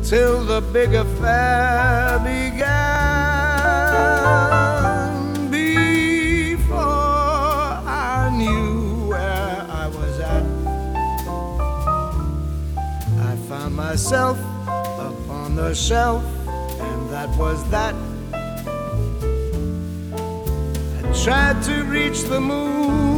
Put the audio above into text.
till the big affair began. Before I knew where I was at, I found myself upon the shelf, and that was that. I tried to reach the moon,